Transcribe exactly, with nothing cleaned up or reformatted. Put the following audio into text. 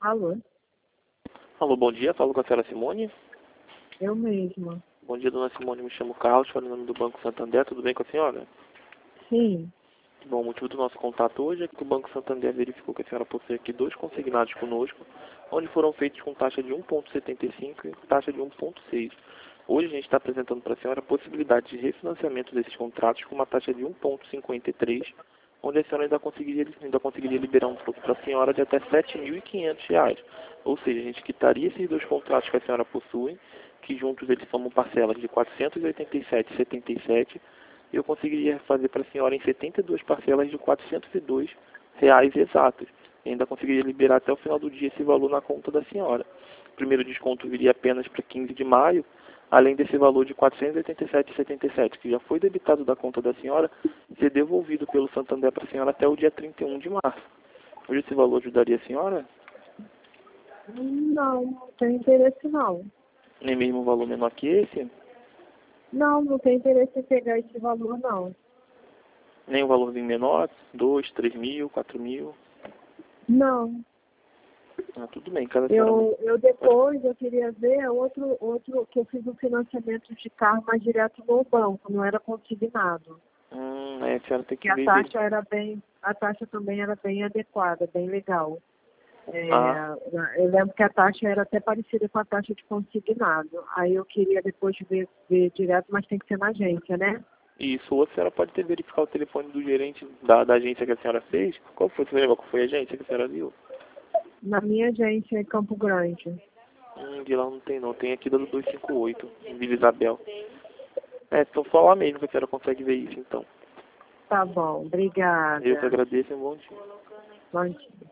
Alô? Alô, bom dia. Falo com a senhora Simone. Eu mesma. Bom dia, dona Simone. Me chamo Carlos, falo em nome do Banco Santander. Tudo bem com a senhora? Sim. Bom, o motivo do nosso contato hoje é que o Banco Santander verificou que a senhora possui aqui dois consignados conosco, onde foram feitos com taxa de um vírgula setenta e cinco e taxa de um vírgula seis. Hoje a gente está apresentando para a senhora a possibilidade de refinanciamento desses contratos com uma taxa de um vírgula cinquenta e três, onde a senhora ainda conseguiria, ainda conseguiria liberar um fluxo para a senhora de até sete mil e quinhentos reais. Ou seja, a gente quitaria esses dois contratos que a senhora possui, que juntos eles somam parcelas de quatrocentos e oitenta e sete reais e setenta e sete centavos, e eu conseguiria fazer para a senhora em setenta e duas parcelas de quatrocentos e dois reais exatos. E ainda conseguiria liberar até o final do dia esse valor na conta da senhora. O primeiro desconto viria apenas para quinze de maio, além desse valor de quatrocentos e oitenta e sete reais e setenta e sete centavos, que já foi debitado da conta da senhora, ser devolvido pelo Santander para a senhora até o dia trinta e um de março. Hoje esse valor ajudaria a senhora? Não, não tem interesse não. Nem mesmo um valor menor que esse? Não, não tem interesse em pegar esse valor não. Nem um valorzinho menor? Dois, três mil, quatro mil? Não. Ah, tudo bem, cada senhora... Eu, eu depois, eu queria ver outro, outro, que eu fiz um financiamento de carro mais direto no banco, não era consignado. Hum, é, a senhora tem que Que a ver... taxa era bem, a taxa também era bem adequada, bem legal. É, Ah, eu lembro que a taxa era até parecida com a taxa de consignado. Aí eu queria depois ver, ver direto, mas tem que ser na agência, né? isso. Ou a senhora pode ter verificado o telefone do gerente da, da agência que a senhora fez. Qual foi? Você lembra qual foi a agência que a senhora viu? Na minha agência em Campo Grande. Hum, de lá não tem não. Tem aqui da do duzentos e cinquenta e oito, em Vila Isabel. É, então só lá mesmo que a senhora consegue ver isso, então. Tá bom, Eu que obrigada. agradeço e um bom dia. Bom dia.